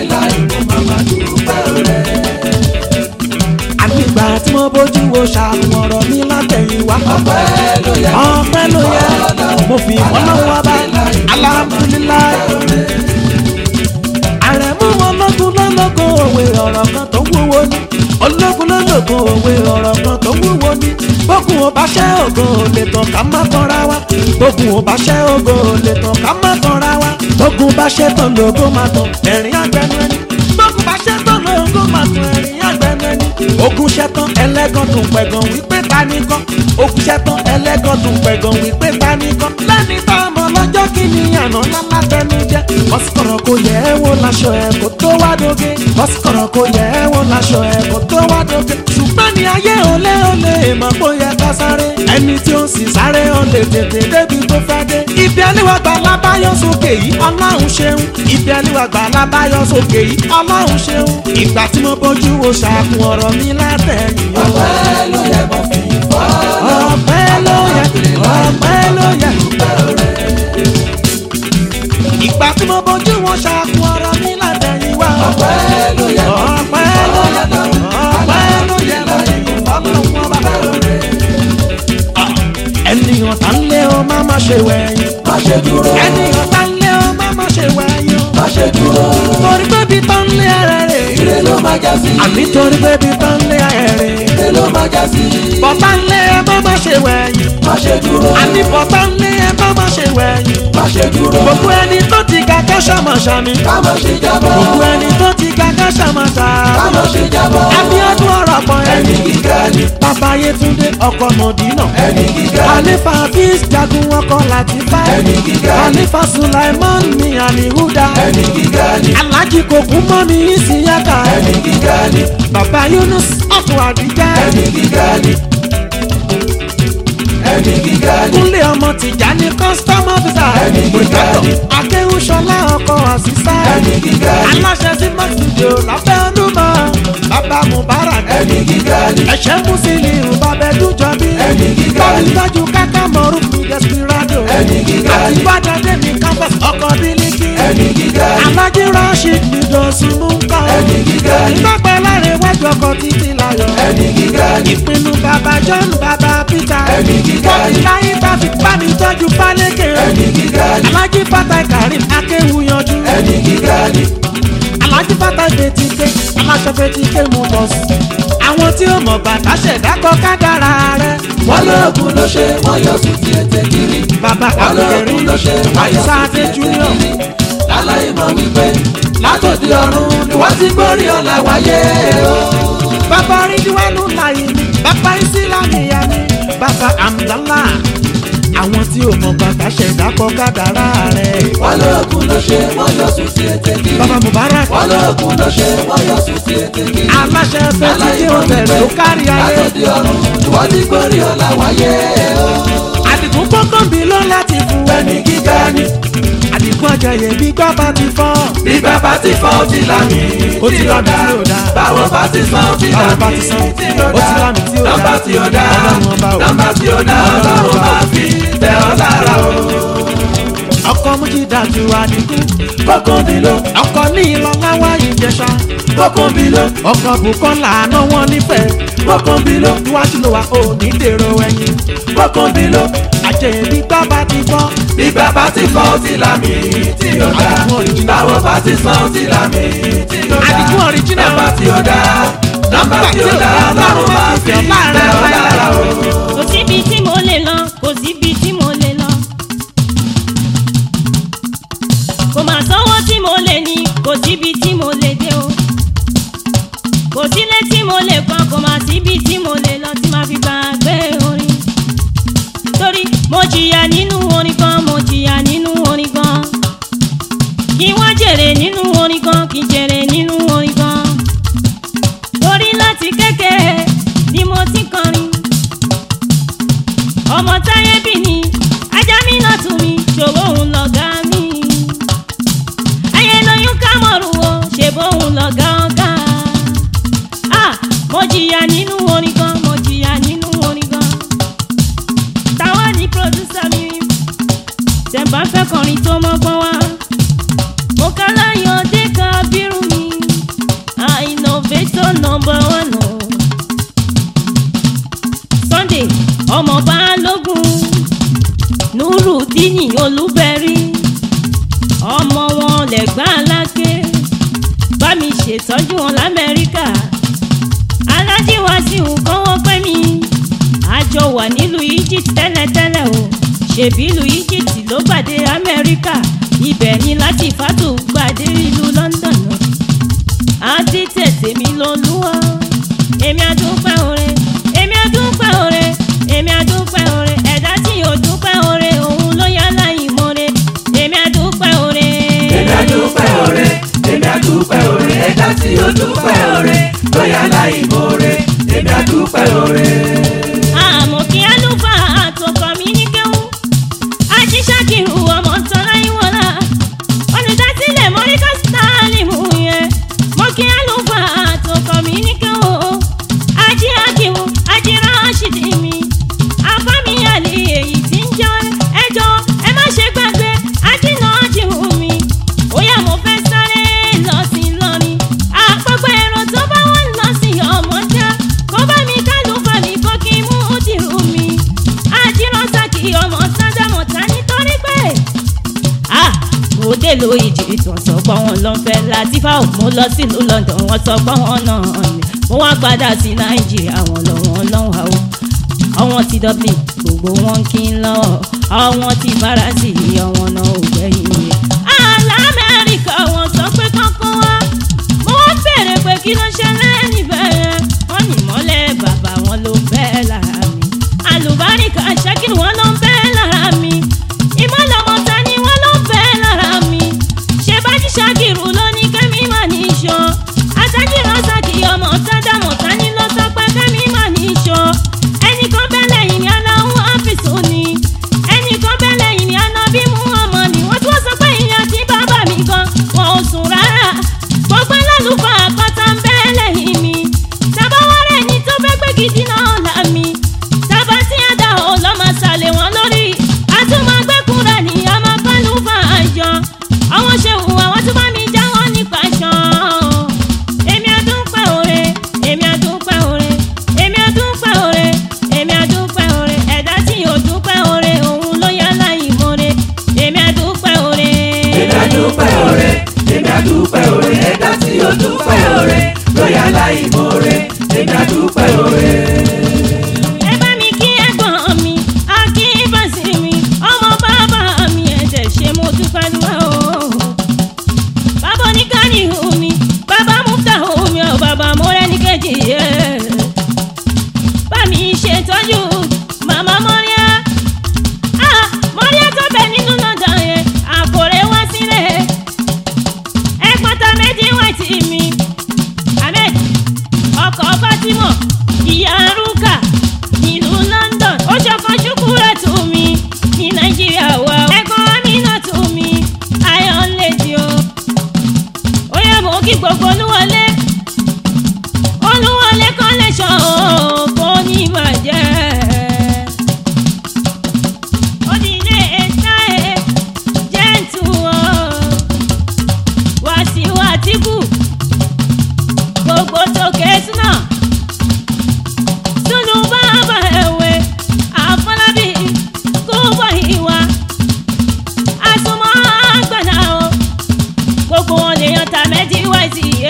àní ìgbà tí mo bójú wo sàkún ọ̀rọ̀ mi látẹ̀yìn wá ọpẹ́ ló yẹ mo fi ìfọlọ́wọ́ bá. alhamdulilayi àrẹ̀mú wọn lọ́gùn lọ́lọ́gùn òwe ọ̀rọ̀ kan tó wúwo ní. ó ológun ló lògùn òwe ọ̀rọ̀ kan tó wúwo ní. bógun ò bá ṣẹ́ ògo lè tàn ká má kanra wa. bógun ò bá ṣẹ́ ògo lè tàn ká má kanra wa. bógun bá ṣẹ́ tán lògo máa tàn ẹ̀rín àgbẹ̀nu ẹni. bógun bá ṣẹ́ tán lògo máa tàn ẹ̀rín àgbẹ̀nu ẹni. ogun ṣẹ́ tán ẹlẹ́gàn tún pẹ̀gàn wípé ta ni kọ́. ogun ṣẹ́ tán ẹlẹ́gàn tún pẹ̀gàn wípé ta ni kọ́. lẹ́ni tá a mọ̀ lọ́jọ́ kìíní àná lálá tẹnu jẹ́. bọ́sìkọ̀rọ̀ kò yẹ ẹ́ wọ́n láṣọ ẹ̀ kó tó wá dóge. bọ́sìkọ̀rọ̀ kò yẹ ẹ́ wọ́n láṣọ ẹ̀ kó tó wá dóge. ṣùgbọ́n ní ayé olé olé mọ̀ kó yẹ ká sáré. ẹni tí ó sì sáré ó lè tètè débi tó fẹ́ dé. ibi ẹlẹ́wàgbà lábáyọ sókè yìí ọlọ́run ṣeun. ibi ẹlẹ́wàgbà lábáyọ sókè yìí ọlọ́run ṣeun. ìgbà tí mo bójú wo ṣàkun ọ̀rọ̀ mi látẹ̀yìn. ọpẹ́ ló yẹ mo fi fọ́ ọpẹ́ ló yẹ ọpẹ́ ló yẹ. ìgbà tí mo bójú wo ṣàkun ọ̀rọ̀ mi látẹ̀yìn wá. ọpẹ́ ló yẹ mo fi ọpẹ́ ló yẹ ọpẹ́ ló yẹ lọ́yìn ọlọ́run ọba. ènìyàn tá ń lé o má má ṣe wẹ̀yìn. má ṣe dúró ènìyàn tá ń lé o má má ṣe wẹ̀yìn. má ṣe dúró torí pé bí tán ń lé ẹrẹ rè. ire ló máa já sí àní torí pé bí tán ń lé ẹrẹ rè. ire ló máa já sí bọ́tá ń lé ẹ má má ṣe wẹ̀yìn. má ṣe dúró àní bọ́tá ń lé ẹ má má ṣe wẹ̀yìn. má ṣe dúró gbogbo ẹni tó ti ga ká ṣàmọ̀ṣàmì. ká má ṣe jábọ́ gbogbo ẹni tó ti ga ká ṣàmọ̀ṣà. ká má ṣe jábọ́ Abíọ́dún ọ̀rọ̀ pọ̀ ẹni ẹni. gíga ni bàbá Yétúndé ọkọ̀ Mọ̀dínà. ẹni gíga ni Khalifa Hafiz jagun ọkọ̀ Latifa. ẹni gíga ni Khalifa Sulaiman mi Alihuda. ẹni gíga ni Alhaji Kòkú mọ́ mi Isiyaka. ẹni gíga ni Bàbá Yunus ọkọ̀ Àdìjá. ẹni gíga ni ẹni gíga ni Kúnlé ọmọ Tìjání custom officer. Ẹni gíga ni. Akéwúṣọlá ọkọ̀ Àṣìṣà. ẹni gíga ni Aláṣẹ sí Max studio lábẹ́ Olúmọ. Bàbá Mubarak. ẹni gíga ni Ẹ̀ṣẹ̀ Musiliu Babẹ́dújọ bí. Ẹni gíga ni. Tọ́jú káká mọ̀rún mi Desperado. ẹni gíga ni Àtibádàdé mi campus ọkọ̀ Bílíkì. ẹni gíga ni Alájí Rashid mi dọ̀sùn mú kọ́. ẹni gíga ni Ìgbàgbọ́ láre wájú ọkọ̀ títí láyọ̀. ẹni gíga ni Ìpinnu bàbá John bàbá Peter. Ẹni gíga ni. Wọ́n láyé tàbí bá mi tọ́jú Fálékè. ẹni gíga ni Alájí Fatai Karim Akéwu yanjú. ẹni gíga ni Alájí Fatai Fetike aláṣọ Fetike mú bọ́sì. Àwọn tí ó mọ̀ bàtà ṣẹ̀dá kọ́ kádàrá rẹ̀. wọ́n lóògùn ló ṣe wọ́n yọ sùn sí ètè kiri Bàbá wọ́n Àbúkẹ́rì lóògùn ló ṣe wọ́n yọ Àyíṣà sùn sí Adé ètè Junior. kiri láláì mọ̀ wípé látòdì ọ̀run ni wọ́n ti gbórí ọ̀la wáyé o. Bàbá Ridwanu láyé mi. Bàbá Ìsìlámì yá mi. Bàbá Amdala. Àwọn tí ò mọ̀ bàtà ṣẹ̀dá kọ́ kádàrá rẹ̀. wọ́n lóògùn ló ṣe wọ́n yọ sùn sí ètè kiri Bàbá Mubarak. wọ́n lóògùn ló ṣe wọ́n yọ sùn sí ètè kiri Aláṣẹ Fetike hotel ló kárí ayé. látòdì ọ̀run ni wọ́n ti gbórí ọ̀la wáyé o. Àdìgún kọ́kànbí ló láti fún ẹni gíga ni Àdìgún àjọyè bí gbọ́ bá ti fọ́. bí bàbá ti fọ́ ó ti lámì Ó ti lámì tí ò dáa. báwo bá ti sàn ó ti Báwo bá lámì ti sàn, tí ó ò ti lámì tí ò dáa. nọ́mbà tí ò dáa Ọlọ́run ọba o. nọ́mbà tí ò dáa Ọlọ́run ọlọ́run ọba o. máa fi tẹ ọ́ lára o. Ọkọ Mújídàtù Àdìgún. Bọ́kànbíló Ọkọ ní Ìlọláwá Ìjẹ̀ṣà. Bọ́kànbíló Ọkọ Bùkọ́lá àná wọn nífẹ̀ẹ́. Bọ́kànbíló Iwájú ló wà ó ní dèrò ẹ̀yìn. Bọ́kànbíló Àjẹyè bí gbọ́ bá ti fọ́. bí bàbá ti fọ́ ó ti lámì tí ò dáa Àdìgún original. báwo bá ti sàn ó ti lámì tí ò dáa Àdìgún original. nọ́mbà tí ò dáa nọ́mbà tí ò dáa ọlọ́run máa fi tẹ ọ́ lára o. kò síbi tí mo lè lọ kò síbi tí mo lè lọ kò mà sọ́wọ́ tí mo lè ní kò síbi tí mo lè dé o kò sílé tí mo lè kọ́ kò mà síbi tí mo lè lọ tí màá fi gbàgbé orin torí mo jìyà nínú orin kan mo jìyà nínú orin kan kí wọ́n jèrè nínú orin kan kí n jèrè nínú orin kan torí láti kékeré ni mo ti kọrin ọmọ táyé bí ni ajá mi náà tún mi ṣòwò òun lọ̀gá mi ayé lóyún ká mọ̀rù o ṣèbó òun lọ̀gá ọ̀gá ah mo jìyà nínú orin kan mo jìyà nínú orin kan táwọn ní pòdúsà mi tẹ̀mbá fẹ́ kọrin tó mọ́gbọ́n wá mo ká láyọ̀ dé ká bírù mi ah innovator number one o Sunday ọmọ Balógun Nurudini Olúbẹ̀rí ọmọ wọn lẹ̀gbọ́n Aláké bá mi ṣètọ́jú wọn l'Amẹ́ríkà ajíwáṣíù kọ́wọ́ pẹ́ mi àjọ wà nílùú Egypt tẹ́lẹ̀tẹ́lẹ̀ o ṣèbí ìlú Egypt ló gbàdé Amẹ́ríkà ibẹ̀ ni láti fàtò gbàdé ìlú London náà àti tẹ̀sẹ̀ mi lọ́lúwa èmi àdúpẹ́ oore èmi àdúpẹ́ oore èmi àdúpẹ́ oore ẹ̀dá tí ò dúpẹ́ oore òun ló yá láì mọ́re èmi àdúpẹ́ oore. èmi àdúpẹ́ oore èmi àdúpẹ́ oore ẹ̀dá tí ò dúpẹ́ oore ló yá láì mọ́re èmi àdúpẹ́ oore. àmọ́ kí àlùfáà àtọkọ mi ní kéwú ajíṣàkìrù ọmọ tọ́lá ìwọ̀lá olùdásílẹ̀ mọ́ríkà sálímù yẹn mọ́ kí àlùfáà àtọkọ mi ní kéwú ají àkìwù ají ráṣídì mi àfámi àlè èyí tí ń jẹ́ ẹjọ́ ẹ má ṣe gbàgbé ají náà jìwù mi ó yá mo fẹ́ sáré lọ sí lọ́rin àpapọ̀ ẹ̀rọ tó bá wọ́n lọ sí ọmọdé kó bá mi kálùfà mi kó kí mú dìrú mi ají rọ́ṣàkì ọmọ sádámọ̀tá nítorí pé mo dé lo ìjì ìtàn sọ pé wọn lọ fẹ́ Latifa ò mo lọ sílùú London wọn sọ pé wọn náà ni mo wá padà sí Nàìjíríà wọn lọ́wọ́ lọ́wọ́ o àwọn ti Dublin gbogbo wọn kí n lọ àwọn ti Faransé àwọn náà ò gbẹ̀yìn mi. Amẹ́ríkà wọn sọ pé kọ́kọ́ wá mo wá bèrè pé kí ló ṣẹlẹ̀ níbẹ̀ yẹn wọ́n ní mọ́lẹ̀ bàbá wọn ló bẹ́ẹ̀ lára mi àlùbáríkà ṣẹ́kì wọn ló bẹ́ẹ̀ lára mi ìmọ̀lọ́mọ́ta ni wọ́n ló bẹ́ẹ̀ lára mi ṣé bájí ṣàkìrù ló ní kẹ́mi mà ní iṣan àtàjì rọ́ṣàkì ọmọ sádámọ̀tá ní ló sọ pé kẹ́mi mà ní iṣan ẹnìkan bẹ́lẹ̀ yìí ni aláwọ̀ áfíìsì ni ẹnìkan bẹ́lẹ̀ yìí ni anábí mú ọmọ ni wọ́n tún sọ pé ìyá tí bàbá mi gan wọn ò sùn rárá gbogbo lálùkọ àpáta ń bẹ́lẹ̀ yìí mi tábà wọ́n rẹ̀ ní tó fẹ́ gbé gidi náà là mí tábà tí a dá ò lọ́ máa ṣàlẹ̀ wọn lórí àtúmọ̀ gbẹ́kúnra ní ọmọ kọ́lù fàájọ àwọn ṣe hù àwọn tó bá mi já wọn nípa ṣan èmi àdúpẹ́ oore èmi àdúpẹ́ oore èmi àdúpẹ́ oore èmi àdúpẹ́ oore ẹ̀dá tí ò dúpẹ́ oore òun ló yá láì mọ́re èmi àdúpẹ́ oore. èmi àdúpẹ́ oore èmi àdúpẹ́ oore ẹ̀dá tí ò dúpẹ́ oore ló yá láì mọ́re èmi àdúpẹ́ oore. ẹ bá mi kí ẹ̀gbọ́n mi akínbàsí mi ọmọ bàbá mi ẹ̀jẹ̀ ṣe mo dúpẹ́ lọ́wọ́ o bàbá oníkànnì mi bàbá mufta mi ò bàbá mọ́rẹ́ni kejì yẹ bá mi ṣètọ́jú màmá mọ́ríà ah mọ́ríà tó bẹ̀ nínú London yẹn àkórè wá sílẹ̀ ẹ pátá méjì wá tì mí Ahmed ọkọ̀ Fatima ìyá arúgà nílùú London ó ṣọkan ṣùkúrẹ́ tù mí ní Nàìjíríà wá ẹ̀gbọ́n Amina tù mí ayọ̀ ń lè di o ó yẹ mọ́ kí gbogbo olúwọlé olúwọlé kan lè ṣọ́ kó ní ìbàjẹ́ onílé ẹ̀ta ẹ̀ jẹ́ǹtù ọ̀ Wàsíù Àtíkù gbogbo tó kẹ́sùn náà sunu bàbá ẹ̀wẹ̀ Àfọlábí kó bọ̀ ìwà àsomọ́ àgbàna o gbogbo wọn lè yan ta méjì wá sí i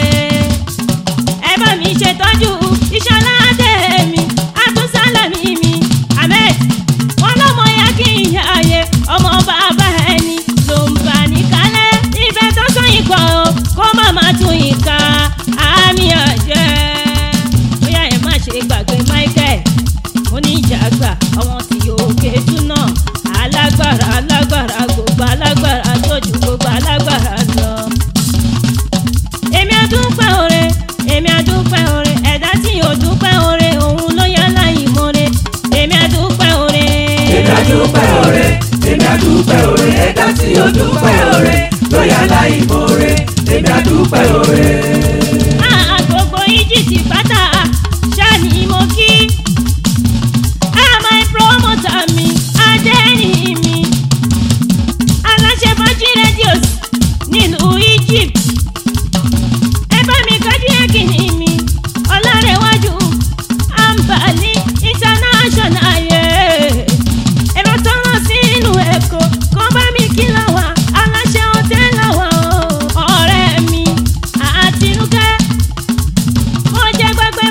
ẹ bá mi ṣètọ́jú ìṣọ̀lá dé mi àtúnṣálàmì mi Ahmed wọn lọ́mọ ya kí ìyá ayé ọmọ bàbá ẹni ló ń bà ní kálẹ̀ ìfẹ́ tó sọyìn kan o kó má má tún ìka àmì àjẹ́ bóyá ẹ má ṣe gbàgbé Michael oníjàgbà àwọn tí òkè tún náà alágbára alágbára gbogbo alágbára tójú gbogbo alágbára lọ. èmi àdúpẹ́ oore èmi àdúpẹ́ oore ẹ̀dá tí ò dúpẹ́ oore òun ló yá láì mọ́re èmi àdúpẹ́ oore. èmi àdúpẹ́ oore èmi àdúpẹ́ oore ẹ̀dá tí ò dúpẹ́ oore ló yá láì mọ́re èmi àdúpẹ́ oore. gbogbo Egypt pátá ṣáà ni mo kí àmọ́ promoter mi adẹ́ni mi aláṣẹ Fàájì radios nílùú Egypt ẹ bá mi kájú ẹ̀kìnì mi Ọlárẹ̀wájú Ambali international yẹ ẹ̀rọ tó lọ sí ìlú Èkó kó bá mi kí lọ́wọ́ aláṣẹ hotel lọ́wọ́ ọ̀rẹ́ mi Àtinúkẹ́ ó jẹ́ gbẹgbẹ́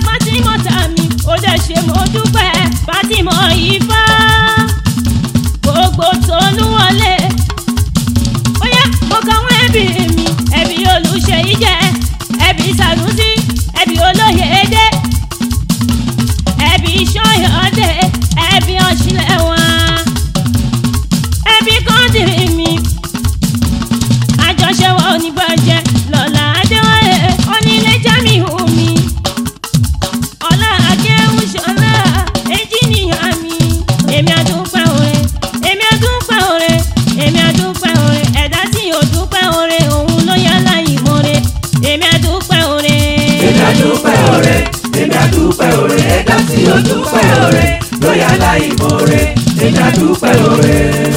èmi àdúpẹ́ oore èmi àdúpẹ́ oore èmi àdúpẹ́ oore ẹ̀dá tí yóò dúpẹ́ oore òun ló yá láyìí mọ́re èmi àdúpẹ́ oore. èmi àdúpẹ́ oore èmi àdúpẹ́ oore ẹ̀dá tí yóò dúpẹ́ oore ló yá láyìí mọ́re èmi àdúpẹ́ oore.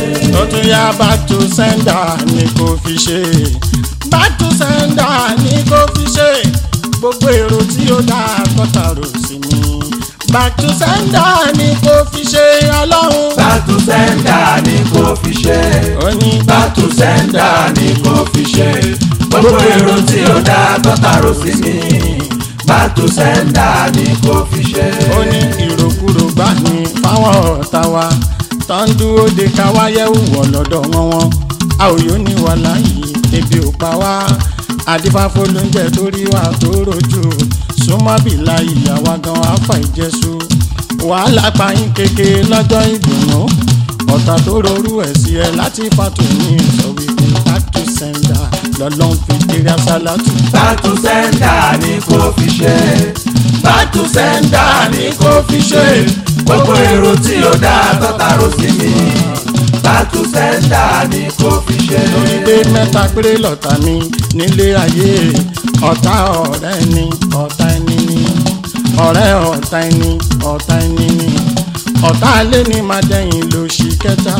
ó tún yá back to sender ni kò fi ṣe back to sender ni kò fi ṣe gbogbo èrò tí ó dá tọ́tàrò sí mi back to sender ni kò fi ṣe ọlọ́run. back to sender ni kò fi ṣe ó ní back to sender ni kò fi ṣe gbogbo èrò tí ó dá tọ́tàrò sí mi back to sender ni kò fi ṣe. ó ní ìròkúrò gbà ní fáwọn ọ̀tá wa tó ń dúró de ká wáyé wọ̀ lọ́dọ̀ wọn wọn a ò yóò ní wà láyé ebi ò pa wá àdìfáfó ló ń jẹ torí wa tó rojú súnmọ́ bí láyé àwa gan afa ìjẹsù wàhálà pààyàn kékeré lọ́jọ́ ìdùnnú ọ̀tá tó rorú ẹ̀ sí ẹ láti fàtò ní sọ wípé back to sender lọ́lọ́n fi kiri asálàtù. back to sender ni kò fi ṣe back to sender ni kò fi ṣe gbogbo èrò tí ó dá tọ́tàrò sí mi back to sender ni kò fi ṣe. lórí pé mẹ́ta péré lọ̀tá mi nílé ayé ọ̀tá ọ̀rẹ́ ni ọ̀tá ẹni ni ọ̀rẹ́ ọ̀tá ẹni ọ̀tá ẹni ni ọ̀tá alẹ́ ni máa dẹ́yìn lóṣì kẹta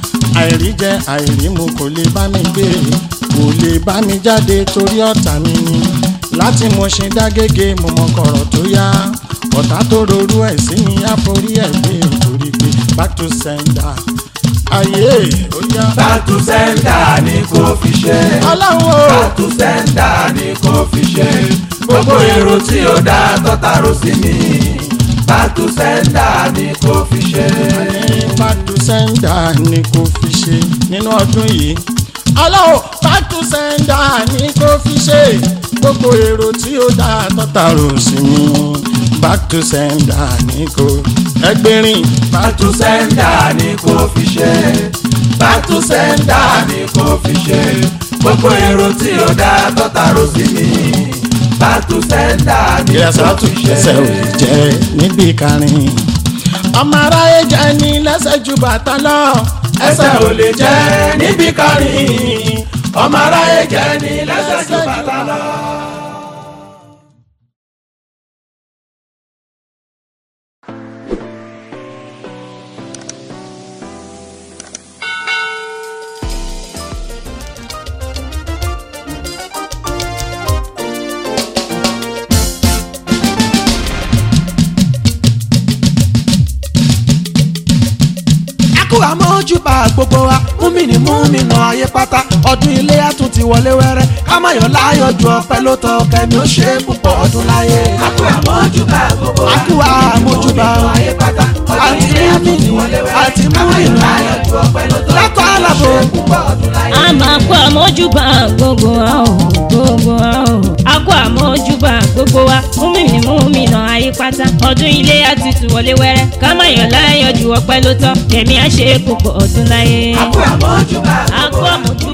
àìríjẹ àìrímu kò lè bá mi gbé kò lè bá mi jáde torí ọ̀tá mi ni láti mo ṣe dágége mo mọ kọ̀rọ̀ tó yá ọ̀tá tó rorú ẹ̀ sí mi àforí ẹ̀ gbé torí pé back to sender ayé ó yá. back to sender ni kò fi ṣe ọlọ́run o. back to sender ni kò fi ṣe gbogbo èrò tí ó dá tọ́tàrò sí mi back to sender ni kò fi ṣe. back to sender ni kò fi ṣe nínú ọdún yìí ọlọ́run back to sender ni kò fi ṣe gbogbo èrò tí ó dá tọ́tàrò sí mi back to sender ni kò ẹgbẹ́rin. back to sender ni kò fi ṣe back to sender ni kò fi ṣe gbogbo èrò tí ó dá tọ́tàrò sí mi back to sender ni kò fi ṣe. ẹsẹ̀ ò jẹ́ níbi kárin ọmọ aráyé jẹ́ ní lẹ́sẹ̀ ju bàtà lọ. ẹsẹ̀ ò lè jẹ́ níbi kárin ọmọ aráyé jẹ́ ní lẹ́sẹ̀ ju bàtà lọ. àmójúbà gbogbo wa múmìnì múmìnà ayé pátá ọdún iléyá tún ti wọlé wẹ́rẹ́ ká má yọ̀ láyọ̀ ju ọpẹ́ ló tọ́ kẹ́mi ó ṣe púpọ̀ ọdún láyé. àkú àmójúbà gbogbo wa àkú àmójúbà ayé pátá àti múmìnì àti múmìnà látọ̀ àlàbò. a máa kó àmójúbà gbogbo wa o gbogbo wa o a kó àmójúbà gbogbo wa múmìnì múmìnà ayé pátá ọdún iléyá tuntun wọlé wẹ́rẹ́ ká má yọ̀ láyọ̀ ju ọpẹ́ ló tọ́ kẹ́mi á ṣe púpọ̀ ọdún láyé. àkú àmójúbà a kó àmójúbà.